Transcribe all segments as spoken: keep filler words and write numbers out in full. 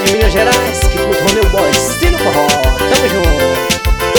de Minas Gerais, que cultua meu boy, estilo forró. Tamo junto.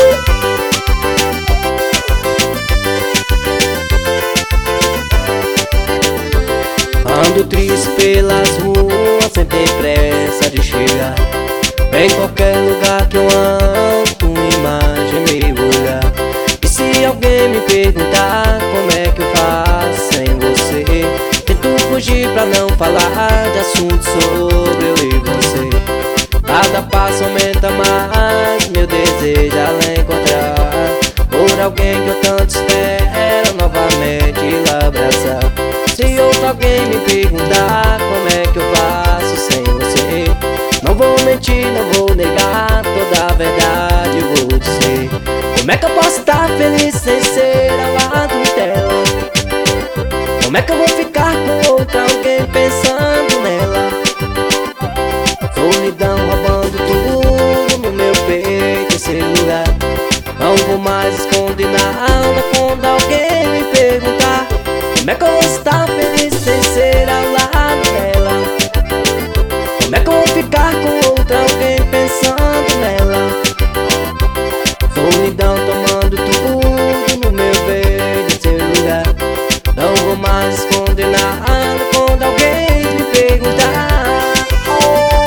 Ando triste pelas ruas, sem ter pressa de chegar. Em qualquer lugar que eu ando, tua imagem me olhar. E se alguém me perguntar como é que eu faço sem você, tento fugir pra não falar de assuntos sobre eu e você. Cada passo aumenta mais meu desejo a encontrar por alguém que eu tanto espero novamente lá abraçar. Se outro alguém me perguntar como é que eu faço sem você, não vou mentir, não vou negar, toda a verdade eu vou dizer. Como é que eu posso estar feliz sem ser ao lado dela? Como é que eu vou ficar com outra alguém pensando nela? Solidão roubando tudo no meu peito, esse lugar. Não vou mais esconder nada quando alguém me perguntar como é que eu vou estar feliz sem ser ao lado dela? Como é que eu vou ficar com outra alguém pensando nela? Solidão tomando tudo no meu peito, esse lugar. Não vou mais esconder nada quando alguém me perguntar. Oh.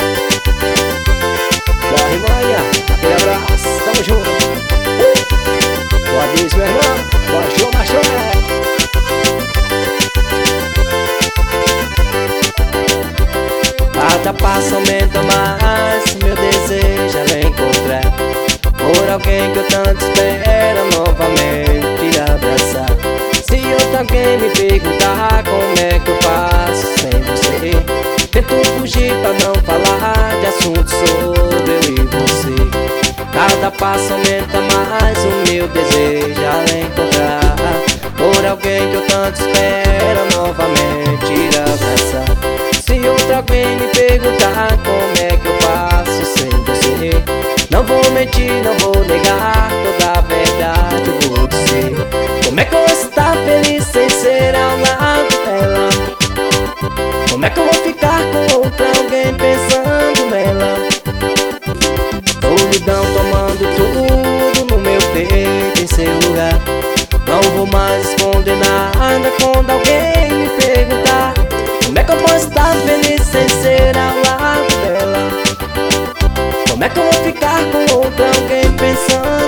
Boa Rimanha, aquele abraço, tamo junto. uh. Boa Deus, meu irmão, boa show, macho. Cada passo aumenta mais meu desejo a encontrar por alguém que eu tanto espero novamente abraçar. Se outro alguém me perguntar como é que eu faço sem você, tento fugir pra não falar de assuntos sobre eu e você. Cada passo aumenta mais o meu desejo a encontrar por alguém que eu tanto espero novamente abraçar. Se outro alguém me perguntar como é que eu faço sem você, não vou mentir, não vou negar, toda a verdade eu vou dizer. Como é que eu vou estar feliz sem ser ao lado dela? Como é que eu vou ficar com outra alguém pensando nela? Solidão tomando tudo no meu peito, em seu lugar. Não vou mais esconder nada quando alguém me perguntar como é que eu posso estar feliz sem ser ao lado dela? Como é que eu vou ficar com outra alguém pensando